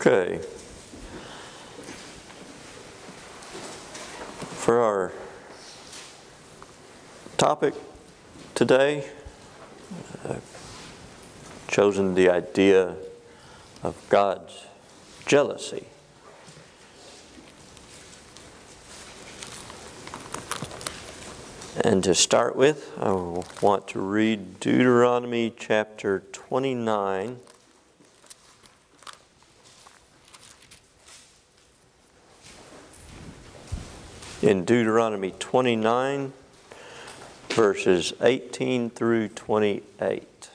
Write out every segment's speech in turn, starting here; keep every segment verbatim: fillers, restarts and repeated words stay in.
Okay. For our topic today, I've chosen the idea of God's jealousy. And to start with, I want to read Deuteronomy chapter twenty-nine. In Deuteronomy twenty-nine, verses eighteen through twenty-eight.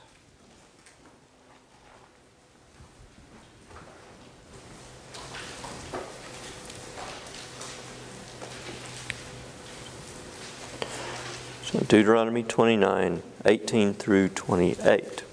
So Deuteronomy twenty-nine, eighteen through twenty-eight.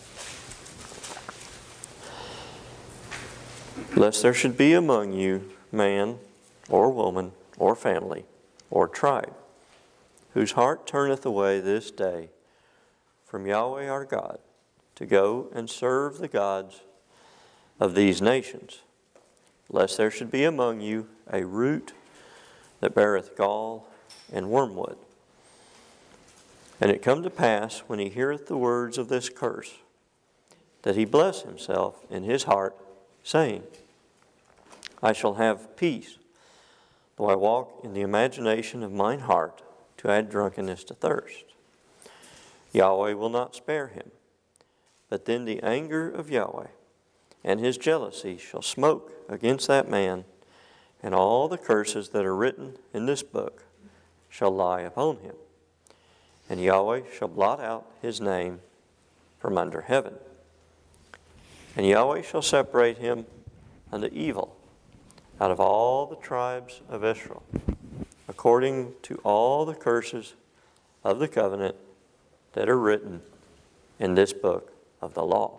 Lest there should be among you man or woman or family, or tribe, whose heart turneth away this day from Yahweh our God, to go and serve the gods of these nations, lest there should be among you a root that beareth gall and wormwood. And it come to pass, when he heareth the words of this curse, that he bless himself in his heart, saying, I shall have peace, though I walk in the imagination of mine heart to add drunkenness to thirst. Yahweh will not spare him, but then the anger of Yahweh and his jealousy shall smoke against that man, and all the curses that are written in this book shall lie upon him. And Yahweh shall blot out his name from under heaven. And Yahweh shall separate him unto evil out of all the tribes of Israel, according to all the curses of the covenant that are written in this book of the law.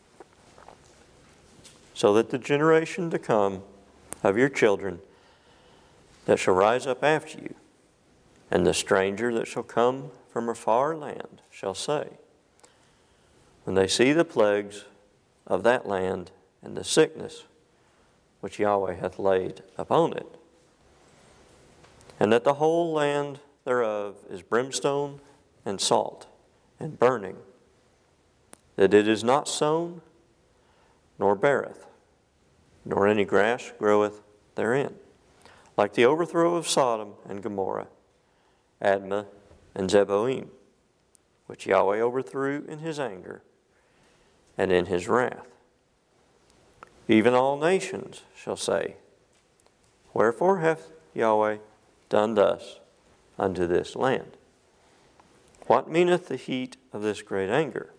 So that the generation to come of your children that shall rise up after you, and the stranger that shall come from a far land shall say, when they see the plagues of that land and the sickness which Yahweh hath laid upon it, and that the whole land thereof is brimstone and salt and burning, that it is not sown, nor beareth, nor any grass groweth therein, like the overthrow of Sodom and Gomorrah, Admah and Zeboim, which Yahweh overthrew in his anger and in his wrath. Even all nations shall say, wherefore hath Yahweh done thus unto this land? What meaneth the heat of this great anger?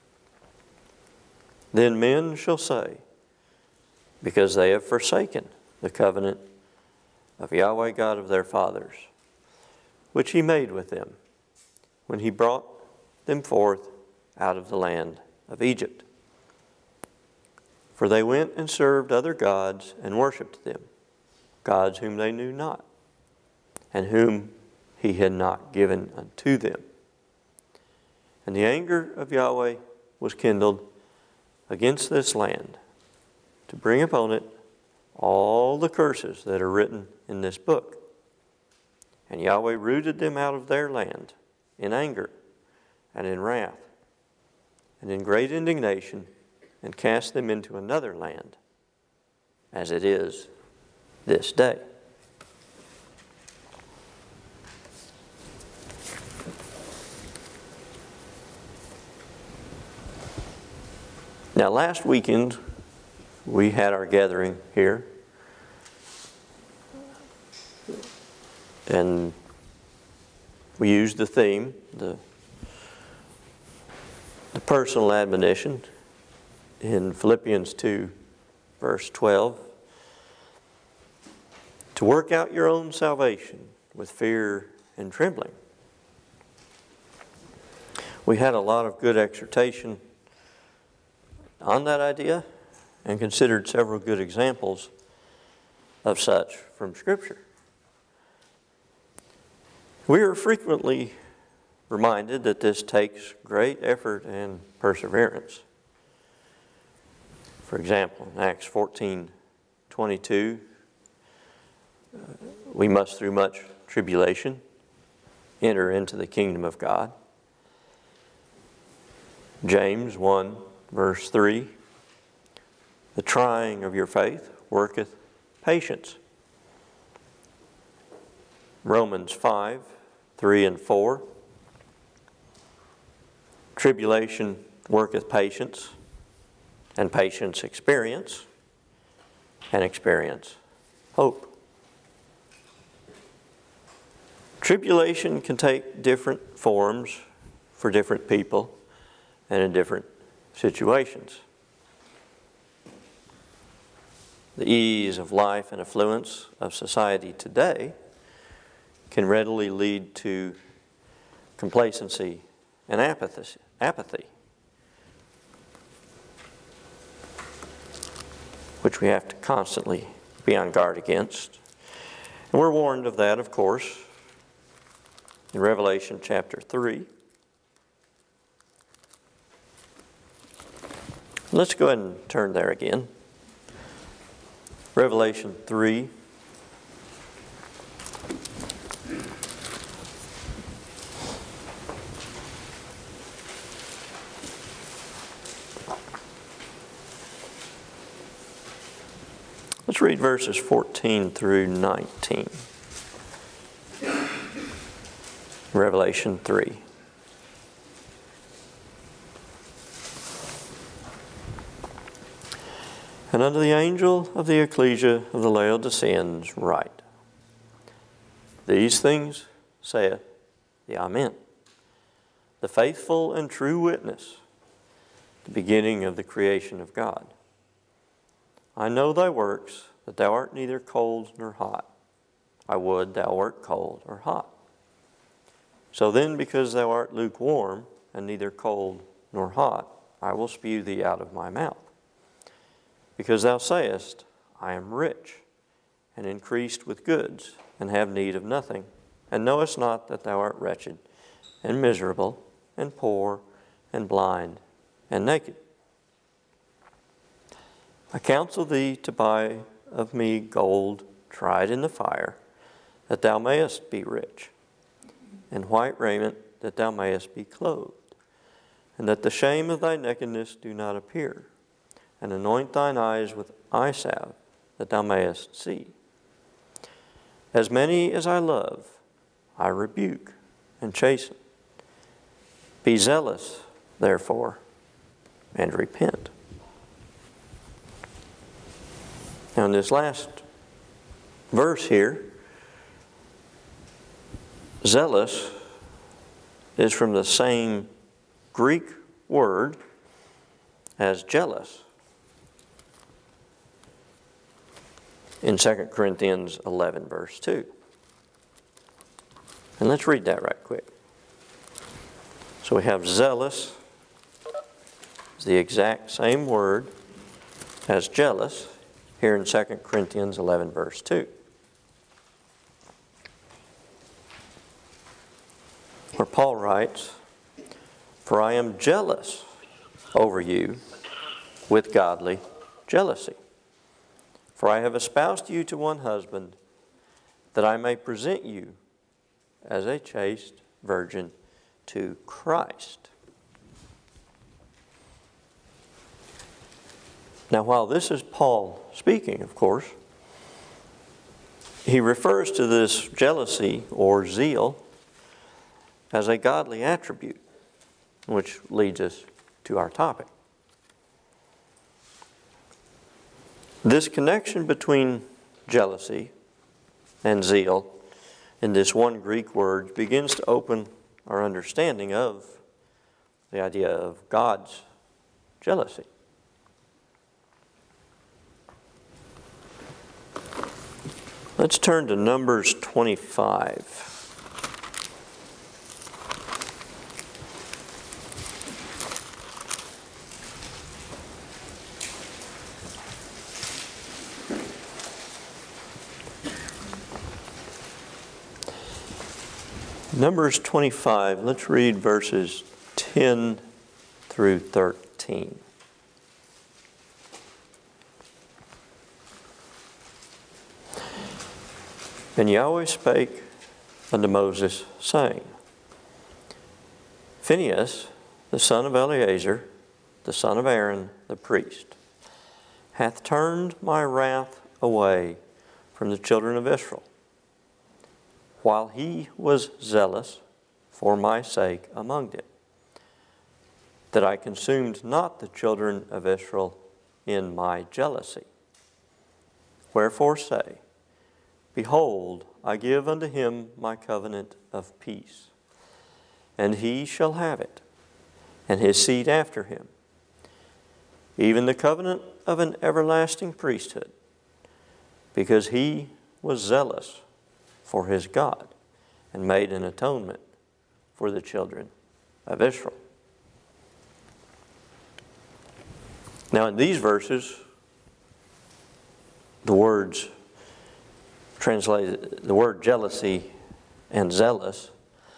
Then men shall say, because they have forsaken the covenant of Yahweh God of their fathers, which he made with them, when he brought them forth out of the land of Egypt. For they went and served other gods and worshipped them, gods whom they knew not, and whom he had not given unto them. And the anger of Yahweh was kindled against this land, to bring upon it all the curses that are written in this book. And Yahweh rooted them out of their land in anger and in wrath and in great indignation, and cast them into another land, as it is this day. Now, last weekend, we had our gathering here, and we used the theme, the, the personal admonition, in Philippians two, verse twelve, to work out your own salvation with fear and trembling. We had a lot of good exhortation on that idea and considered several good examples of such from Scripture. We are frequently reminded that this takes great effort and perseverance. For example, in Acts fourteen twenty-two, uh, we must through much tribulation enter into the kingdom of God. James one verse three, the trying of your faith worketh patience. Romans five three and four, tribulation worketh patience, and patience experience, and experience hope. Tribulation can take different forms for different people and in different situations. The ease of life and affluence of society today can readily lead to complacency and apathy. apathy, which we have to constantly be on guard against. And we're warned of that, of course, in Revelation chapter three. Let's go ahead and turn there again. Revelation three. Let's read verses fourteen through nineteen. Revelation three. And unto the angel of the ecclesia of the Laodiceans write, These things saith the Amen, the faithful and true witness, the beginning of the creation of God. I know thy works, that thou art neither cold nor hot. I would thou wert cold or hot. So then, because thou art lukewarm, and neither cold nor hot, I will spew thee out of my mouth. Because thou sayest, I am rich, and increased with goods, and have need of nothing, and knowest not that thou art wretched, and miserable, and poor, and blind, and naked. I counsel thee to buy of me gold tried in the fire, that thou mayest be rich, and white raiment, that thou mayest be clothed, and that the shame of thy nakedness do not appear, and anoint thine eyes with eye salve, that thou mayest see. As many as I love, I rebuke and chasten. Be zealous, therefore, and repent. Now, in this last verse here, zealous is from the same Greek word as jealous in Second Corinthians eleven, verse two. And let's read that right quick. So we have zealous, is the exact same word as jealous here in Second Corinthians eleven, verse two. Where Paul writes, For I am jealous over you with godly jealousy. For I have espoused you to one husband, that I may present you as a chaste virgin to Christ. Now, while this is Paul speaking, of course, he refers to this jealousy or zeal as a godly attribute, which leads us to our topic. This connection between jealousy and zeal in this one Greek word begins to open our understanding of the idea of God's jealousy. Let's turn to Numbers twenty-five. Numbers twenty-five, let's read verses ten through thirteen. And Yahweh spake unto Moses, saying, Phinehas, the son of Eleazar, the son of Aaron, the priest, hath turned my wrath away from the children of Israel, while he was zealous for my sake among them, that I consumed not the children of Israel in my jealousy. Wherefore say, Behold, I give unto him my covenant of peace, and he shall have it, and his seed after him, even the covenant of an everlasting priesthood, because he was zealous for his God, and made an atonement for the children of Israel. Now in these verses, the words translated, the word jealousy and zealous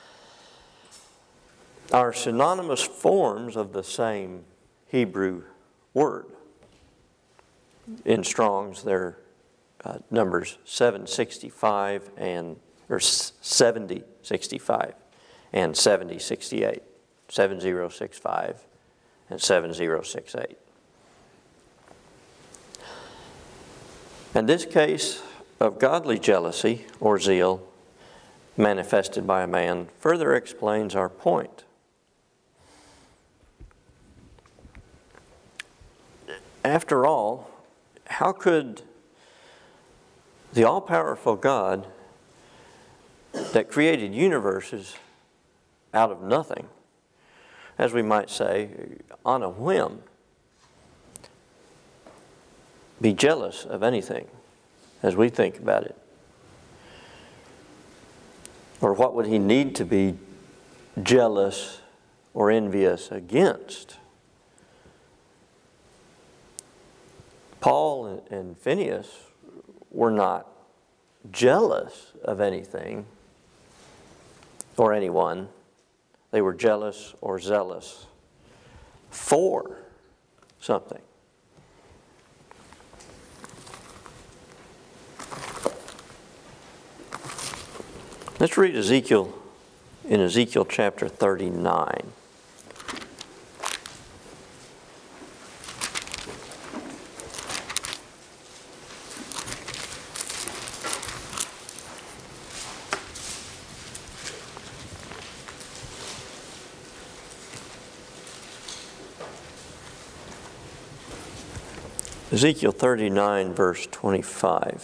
are synonymous forms of the same Hebrew word. In Strong's, they're uh, numbers seven sixty-five and or seventy sixty-five and seventy sixty-eight, seventy sixty-five and seventy sixty-eight. And this case of godly jealousy or zeal manifested by a man further explains our point. After all, how could the all-powerful God that created universes out of nothing, as we might say, on a whim, be jealous of anything as we think about it? Or what would he need to be jealous or envious against? Paul and Phinehas were not jealous of anything or anyone. They were jealous or zealous for something. Let's read Ezekiel in Ezekiel chapter thirty-nine. Ezekiel thirty-nine, verse twenty-five.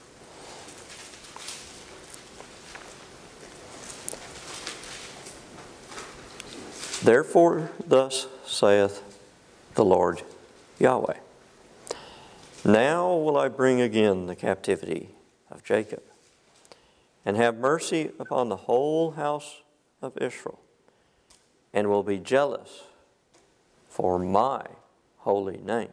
Therefore, thus saith the Lord Yahweh, Now will I bring again the captivity of Jacob, and have mercy upon the whole house of Israel, and will be jealous for my holy name.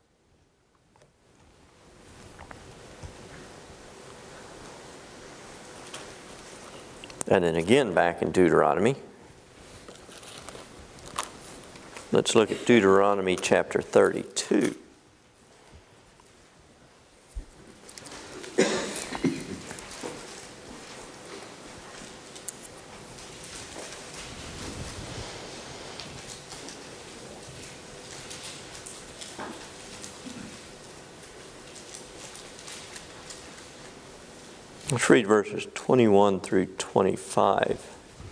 And then again back in Deuteronomy. Let's look at Deuteronomy chapter thirty-two. Let's read verses twenty-one through twenty-five.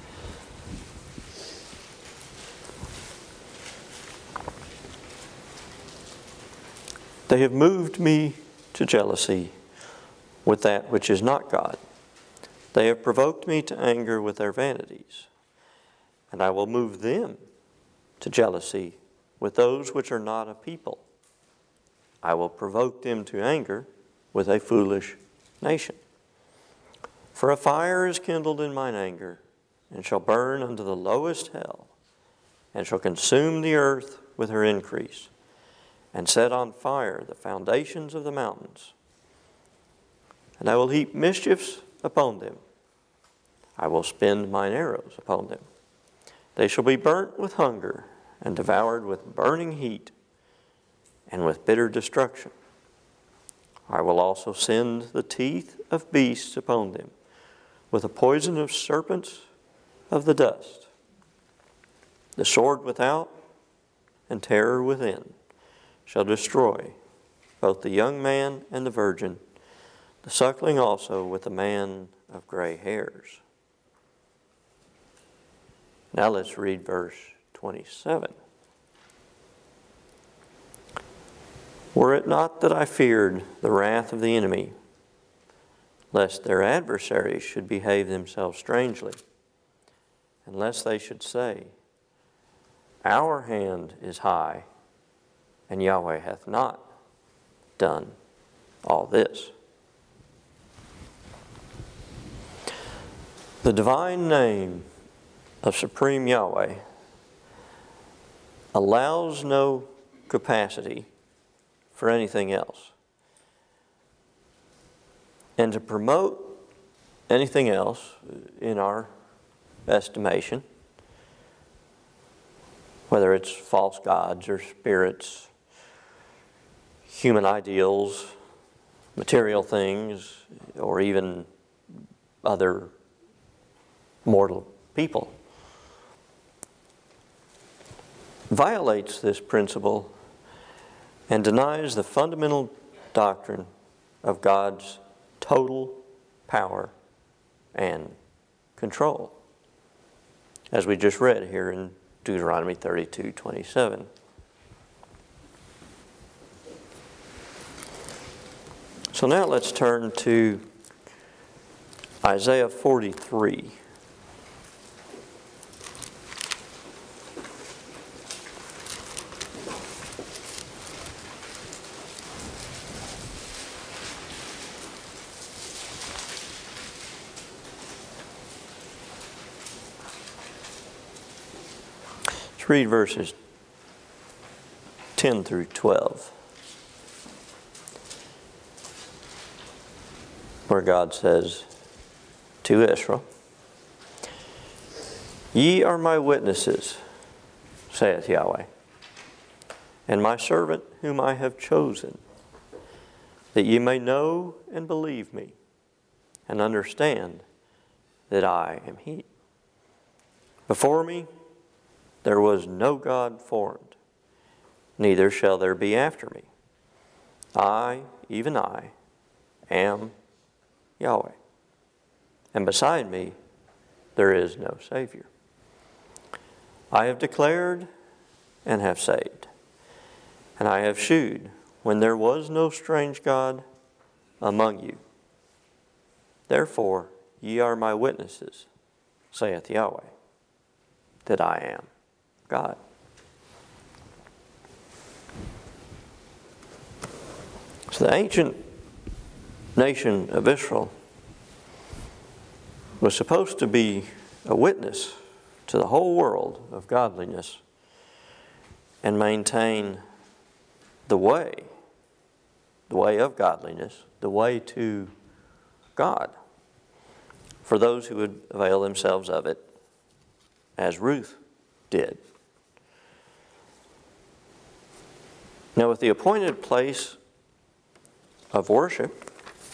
They have moved me to jealousy with that which is not God. They have provoked me to anger with their vanities. And I will move them to jealousy with those which are not a people. I will provoke them to anger with a foolish nation. For a fire is kindled in mine anger, and shall burn unto the lowest hell, and shall consume the earth with her increase, and set on fire the foundations of the mountains. And I will heap mischiefs upon them. I will spend mine arrows upon them. They shall be burnt with hunger, and devoured with burning heat, and with bitter destruction. I will also send the teeth of beasts upon them, with a poison of serpents of the dust. The sword without and terror within shall destroy both the young man and the virgin, the suckling also with the man of gray hairs. Now let's read verse twenty-seven. Were it not that I feared the wrath of the enemy, lest their adversaries should behave themselves strangely, and lest they should say, Our hand is high, and Yahweh hath not done all this. The divine name of Supreme Yahweh allows no capacity for anything else. And to promote anything else in our estimation, whether it's false gods or spirits, human ideals, material things, or even other mortal people, violates this principle and denies the fundamental doctrine of God's total power and control, as we just read here in Deuteronomy thirty-two twenty-seven. So now let's turn to Isaiah forty-three. Let's read verses ten through twelve, where God says to Israel, Ye are my witnesses, saith Yahweh, and my servant whom I have chosen, that ye may know and believe me, and understand that I am He. Before me there was no God formed, neither shall there be after me. I, even I, am Yahweh, and beside me there is no Savior. I have declared and have saved, and I have shewed when there was no strange God among you. Therefore ye are my witnesses, saith Yahweh, that I am God. So the ancient nation of Israel was supposed to be a witness to the whole world of godliness and maintain the way, the way of godliness, the way to God, for those who would avail themselves of it, as Ruth did. Now, with the appointed place of worship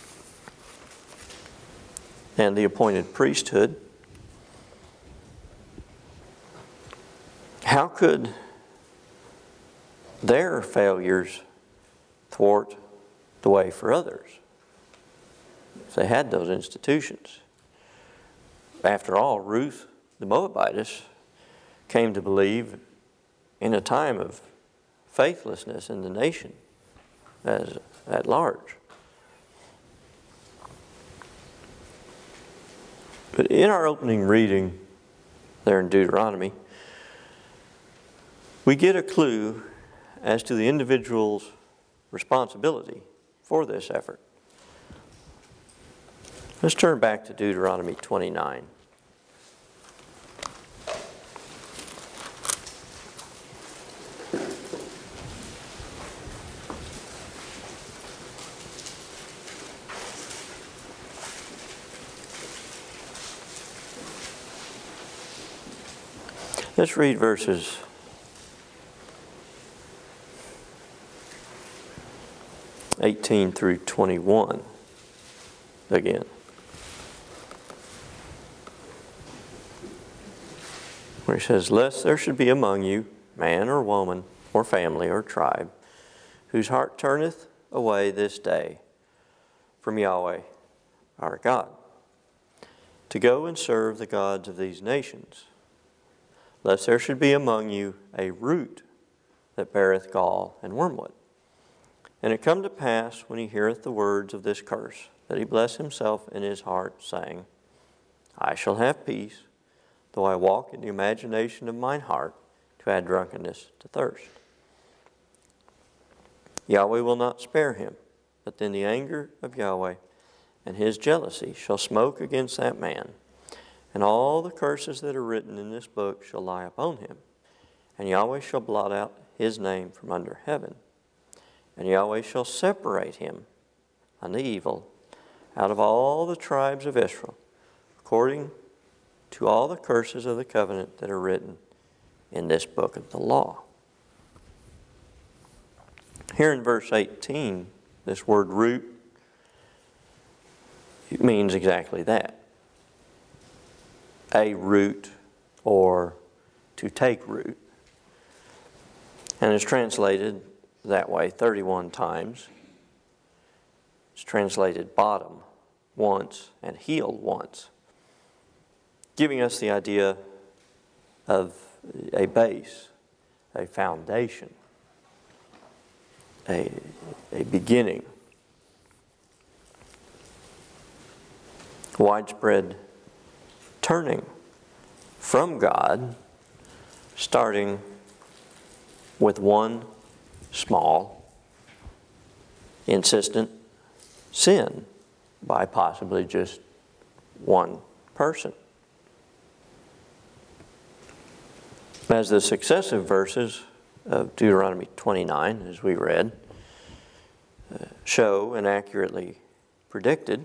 and the appointed priesthood, how could their failures thwart the way for others if they had those institutions? After all, Ruth the Moabitess came to believe in a time of faithlessness in the nation as at large. But in our opening reading there in Deuteronomy, we get a clue as to the individual's responsibility for this effort. Let's turn back to Deuteronomy twenty-nine. Let's read verses eighteen through twenty-one again. Where he says, "Lest there should be among you man or woman or family or tribe, whose heart turneth away this day from Yahweh our God, to go and serve the gods of these nations. Lest there should be among you a root that beareth gall and wormwood. And it come to pass, when he heareth the words of this curse, that he bless himself in his heart, saying, I shall have peace, though I walk in the imagination of mine heart, to add drunkenness to thirst. Yahweh will not spare him, but then the anger of Yahweh and his jealousy shall smoke against that man, and all the curses that are written in this book shall lie upon him, and Yahweh shall blot out his name from under heaven, and Yahweh shall separate him unto evil out of all the tribes of Israel, according to all the curses of the covenant that are written in this book of the law." Here in verse eighteen, this word root, it means exactly that. A root, or to take root. And it's translated that way thirty-one times. It's translated bottom once and heel once, giving us the idea of a base, a foundation, a, a beginning. Widespread turning from God, starting with one small, insistent sin by possibly just one person. As the successive verses of Deuteronomy twenty-nine, as we read, uh, show and accurately predicted,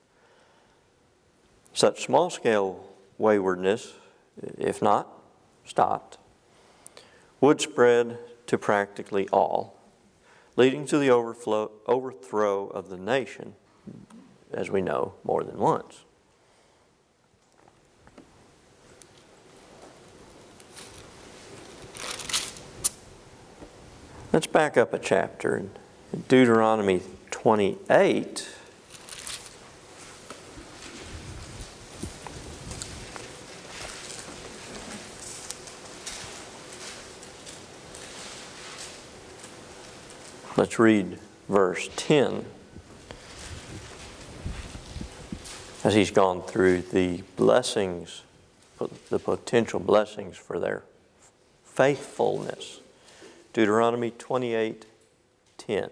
such small-scale waywardness, if not stopped, would spread to practically all, leading to the overflow, overthrow of the nation, as we know, more than once. Let's back up a chapter. In Deuteronomy twenty-eight, let's read verse ten. As he's gone through the blessings, the potential blessings for their faithfulness. Deuteronomy twenty-eight ten.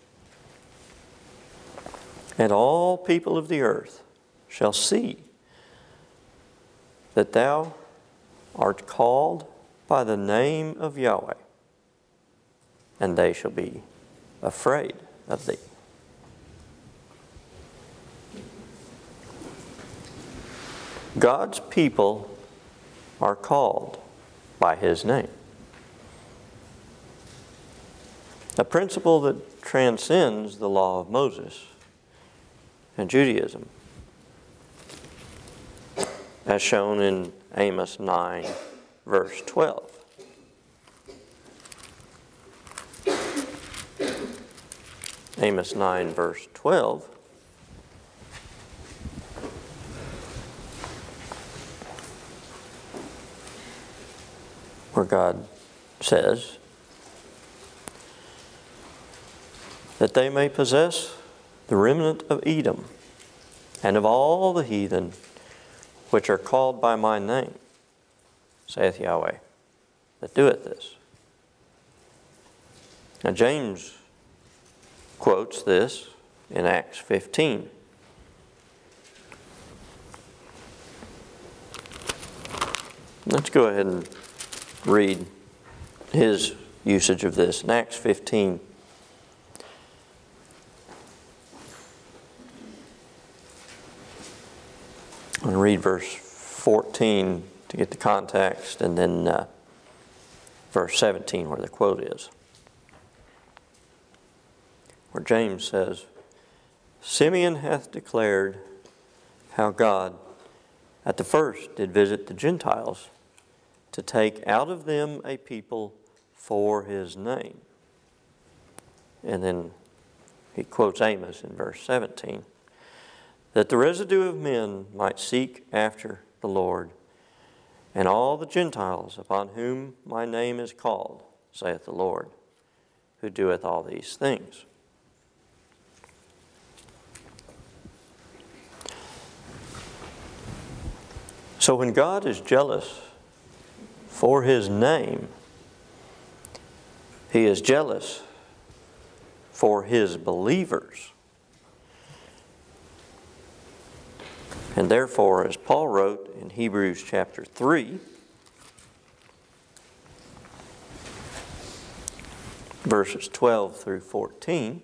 "And all people of the earth shall see that thou art called by the name of Yahweh, and they shall be afraid of thee." God's people are called by His name. A principle that transcends the law of Moses and Judaism, as shown in Amos nine, verse twelve. Amos nine, verse twelve. Where God says that they may possess the remnant of Edom and of all the heathen which are called by my name, saith Yahweh, that doeth this. Now James quotes this in Acts fifteen. Let's go ahead and read his usage of this in Acts fifteen. I'm going to read verse fourteen to get the context, and then uh, verse seventeen where the quote is. where James says, Simeon hath declared how God at the first did visit the Gentiles to take out of them a people for his name. And then he quotes Amos in verse seventeen, that the residue of men might seek after the Lord, and all the Gentiles upon whom my name is called, saith the Lord, who doeth all these things. So when God is jealous for his name, he is jealous for his believers. And therefore, as Paul wrote in Hebrews chapter three, verses twelve through fourteen,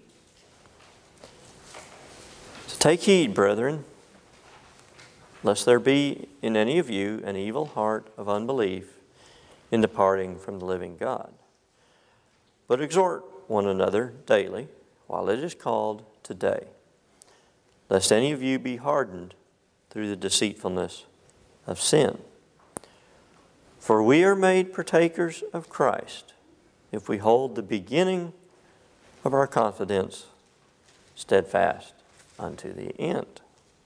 so take heed, brethren, lest there be in any of you an evil heart of unbelief in departing from the living God. But exhort one another daily, while it is called today, lest any of you be hardened through the deceitfulness of sin. For we are made partakers of Christ, if we hold the beginning of our confidence steadfast unto the end.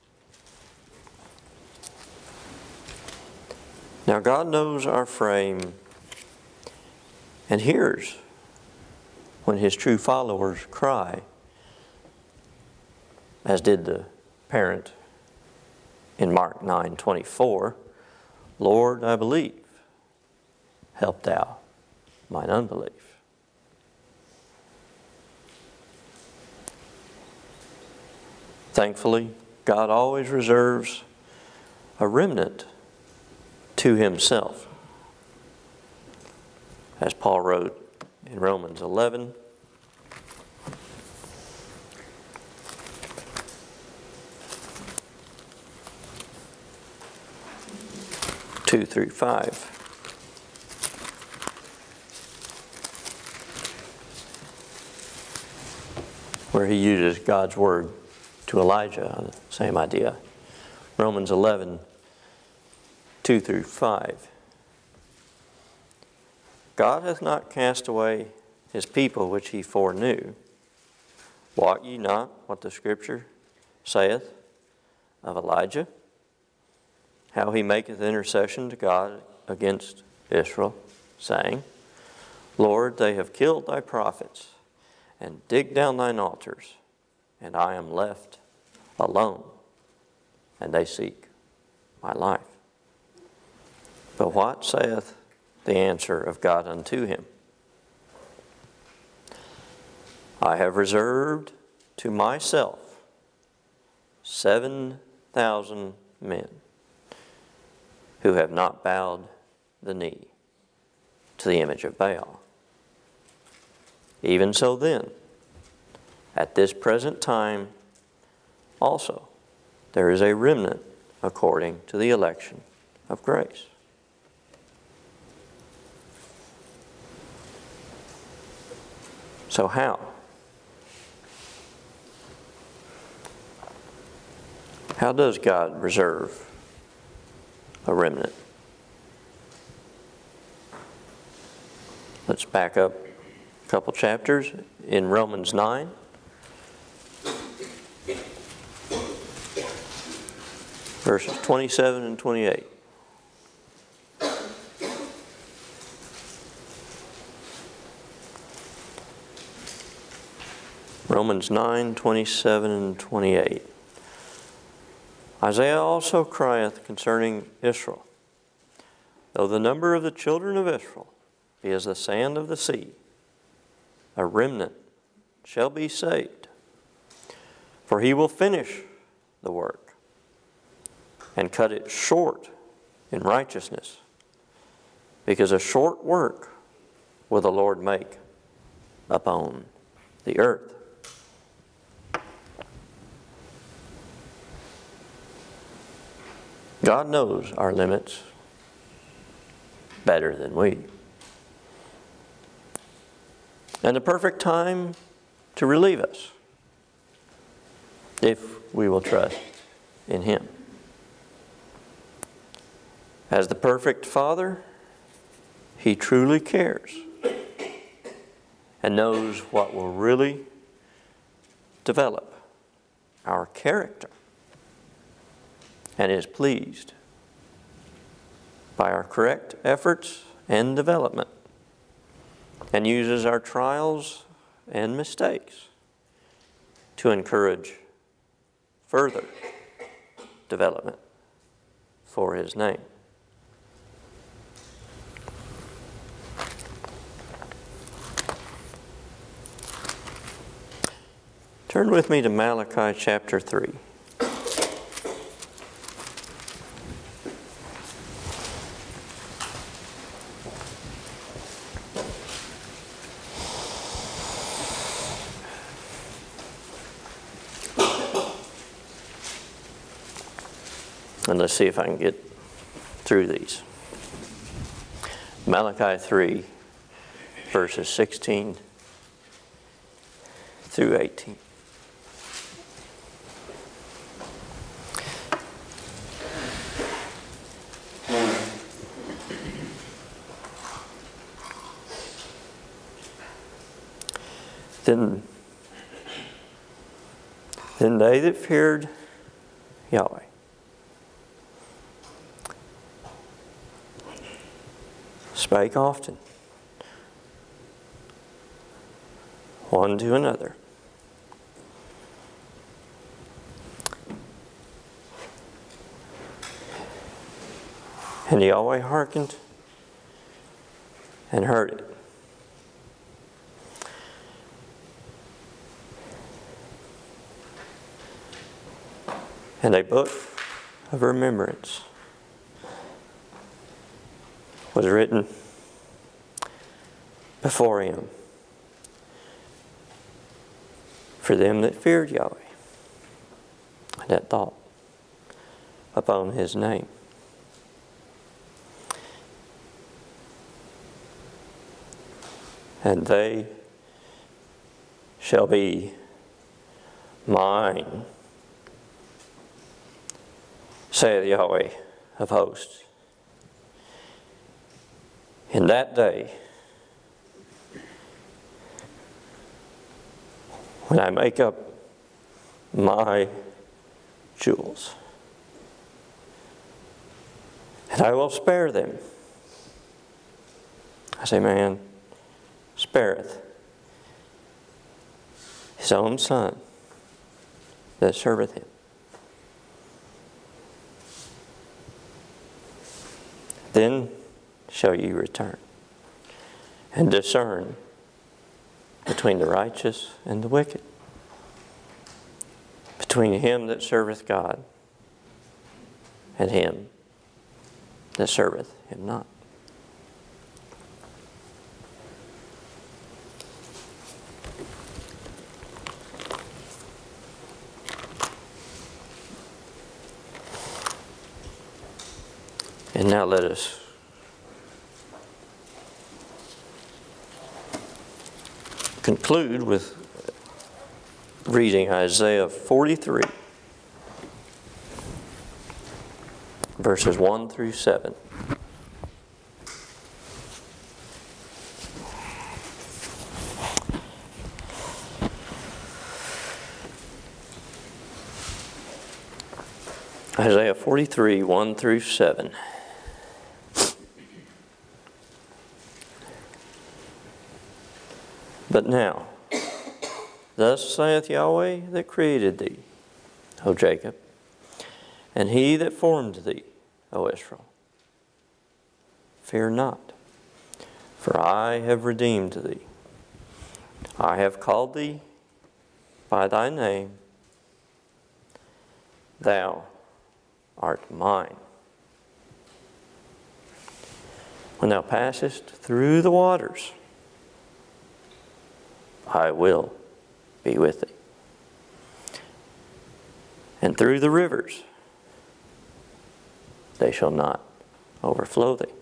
Now God knows our frame and hears when his true followers cry, as did the parent in Mark nine twenty-four, Lord, I believe, help thou mine unbelief. Thankfully, God always reserves a remnant to himself. As Paul wrote in Romans eleven, two through five. Where he uses God's word to Elijah, same idea. Romans eleven, two through five. God hath not cast away his people which he foreknew. Wot ye not what the Scripture saith of Elijah? How he maketh intercession to God against Israel, saying, Lord, they have killed thy prophets, and digged down thine altars, and I am left alone, and they seek my life. But what saith the answer of God unto him? I have reserved to myself seven thousand men who have not bowed the knee to the image of Baal. Even so then, at this present time also, there is a remnant according to the election of grace. So how? How does God reserve a remnant? Let's back up a couple chapters in Romans nine. Verses twenty-seven and twenty-eight. Romans nine, twenty-seven and twenty-eight. Isaiah also crieth concerning Israel, though the number of the children of Israel be as the sand of the sea, a remnant shall be saved. For he will finish the work and cut it short in righteousness, because a short work will the Lord make upon the earth. God knows our limits better than we. And the perfect time to relieve us if we will trust in Him. As the perfect Father, He truly cares and knows what will really develop our character and is pleased by our correct efforts and development, and uses our trials and mistakes to encourage further development for His name. Turn with me to Malachi chapter three. And let's see if I can get through these. Malachi three, verses sixteen through eighteen. Then, then they that feared Yahweh spake often one to another, and Yahweh hearkened and heard it. And a book of remembrance was written before Him for them that feared Yahweh and that thought upon His name. And they shall be mine, saith Yahweh of hosts. In that day, when I make up my jewels, and I will spare them. I say, man, spareth his own son that serveth him. Then shall ye return and discern between the righteous and the wicked, between him that serveth God and him that serveth him not. And now let us conclude with reading Isaiah forty-three, verses one through seven. Isaiah forty-three, one through seven. But now, thus saith Yahweh that created thee, O Jacob, and he that formed thee, O Israel. Fear not, for I have redeemed thee. I have called thee by thy name. Thou art mine. When thou passest through the waters, I will be with thee. And through the rivers, they shall not overflow thee.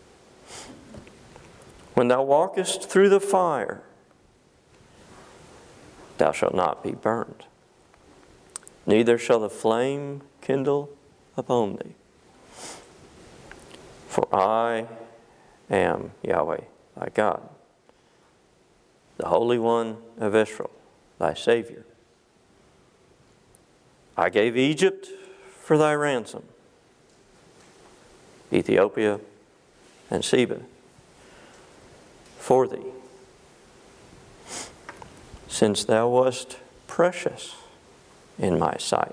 When thou walkest through the fire, thou shalt not be burned. neither shall the flame kindle upon thee. For I am Yahweh, thy God, the Holy One of Israel, thy Savior. I gave Egypt for thy ransom, Ethiopia and Seba for thee, since thou wast precious in my sight.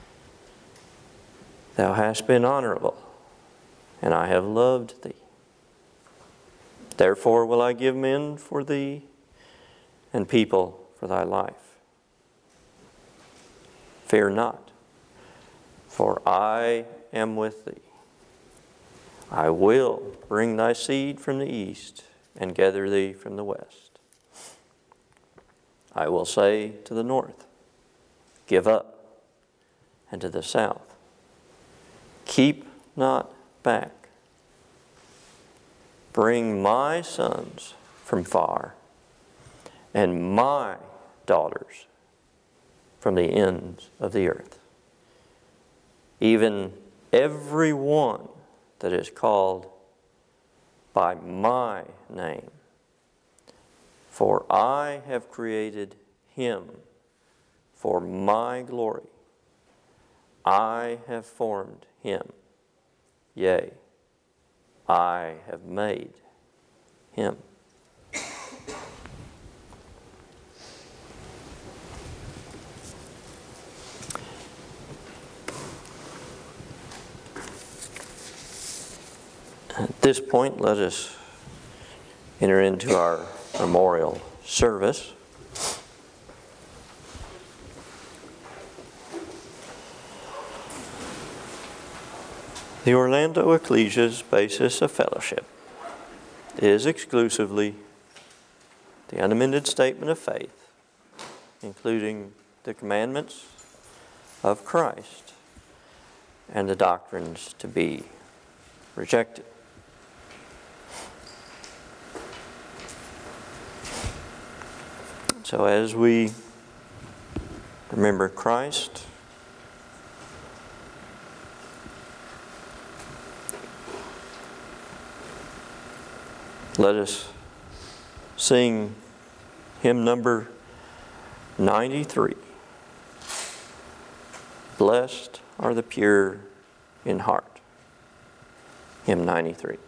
Thou hast been honorable, and I have loved thee. Therefore will I give men for thee, and people for thy life. Fear not, for I am with thee. I will bring thy seed from the east, and gather thee from the west. I will say to the north, give up, and to the south, keep not back. Bring my sons from far, and my daughters from the ends of the earth. Even every one that is called by my name. For I have created him for my glory. I have formed him. Yea, I have made him. At this point, let us enter into our memorial service. The Orlando Ecclesia's basis of fellowship is exclusively the unamended statement of faith, including the commandments of Christ and the doctrines to be rejected. So as we remember Christ, let us sing hymn number ninety-three. Blessed are the pure in heart. Hymn ninety-three.